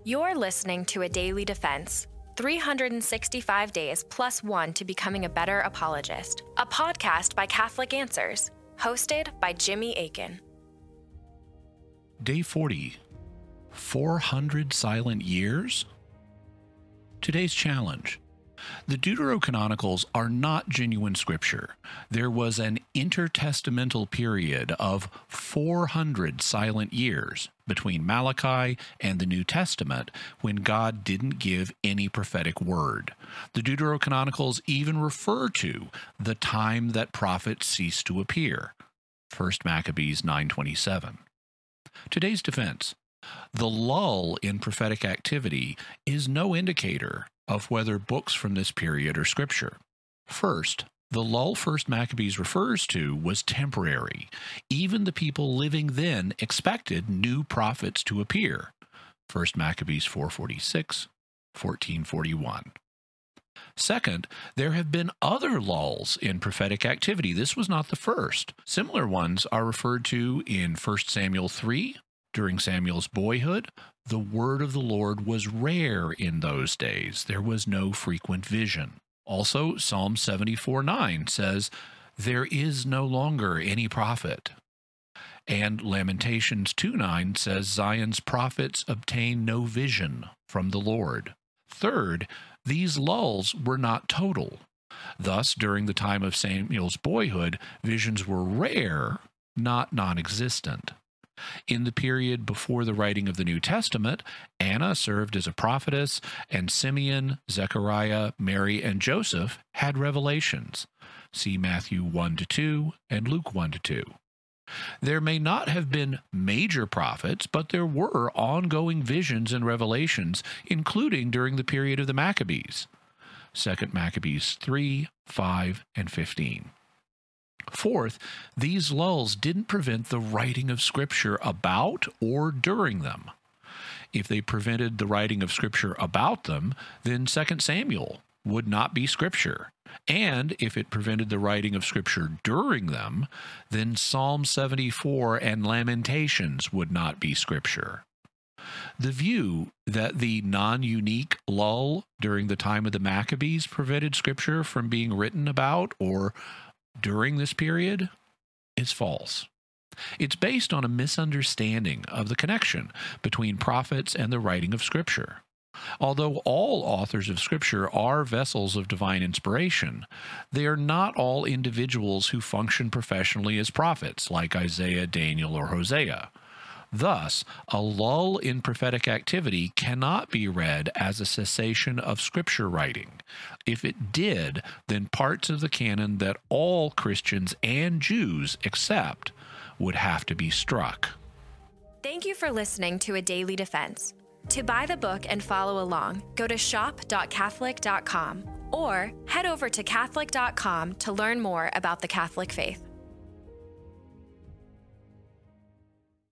You're listening to A Daily Defense, 365 days plus one to becoming a better apologist, a podcast by Catholic Answers, hosted by Jimmy Akin. Day 40, 400 silent years? Today's challenge. The Deuterocanonicals are not genuine scripture. There was an intertestamental period of 400 silent years between Malachi and the New Testament when God didn't give any prophetic word. The Deuterocanonicals even refer to the time that prophets ceased to appear. 1 Maccabees 9:27. Today's defense. The lull in prophetic activity is no indicator of whether books from this period are scripture. First, the lull 1 Maccabees refers to was temporary. Even the people living then expected new prophets to appear. 1 Maccabees 4:46, 14:41. Second, there have been other lulls in prophetic activity. This was not the first. Similar ones are referred to in 1 Samuel 3. During Samuel's boyhood, the word of the Lord was rare in those days. There was no frequent vision. Also, Psalm 74:9 says, "There is no longer any prophet." And Lamentations 2:9 says, "Zion's prophets obtain no vision from the Lord." Third, these lulls were not total. Thus, during the time of Samuel's boyhood, visions were rare, not non-existent. In the period before the writing of the New Testament, Anna served as a prophetess, and Simeon, Zechariah, Mary, and Joseph had revelations. See Matthew 1-2 and Luke 1-2. There may not have been major prophets, but there were ongoing visions and revelations, including during the period of the Maccabees. 2 Maccabees 3, 5, and 15. Fourth, these lulls didn't prevent the writing of Scripture about or during them. If they prevented the writing of Scripture about them, then 2 Samuel would not be Scripture. And if it prevented the writing of Scripture during them, then Psalm 74 and Lamentations would not be Scripture. The view that the non-unique lull during the time of the Maccabees prevented Scripture from being written about or during this period is false. It's based on a misunderstanding of the connection between prophets and the writing of Scripture. Although all authors of Scripture are vessels of divine inspiration, they are not all individuals who function professionally as prophets, like Isaiah, Daniel, or Hosea. Thus, a lull in prophetic activity cannot be read as a cessation of Scripture writing. If it did, then parts of the canon that all Christians and Jews accept would have to be struck. Thank you for listening to A Daily Defense. To buy the book and follow along, go to shop.catholic.com or head over to catholic.com to learn more about the Catholic faith.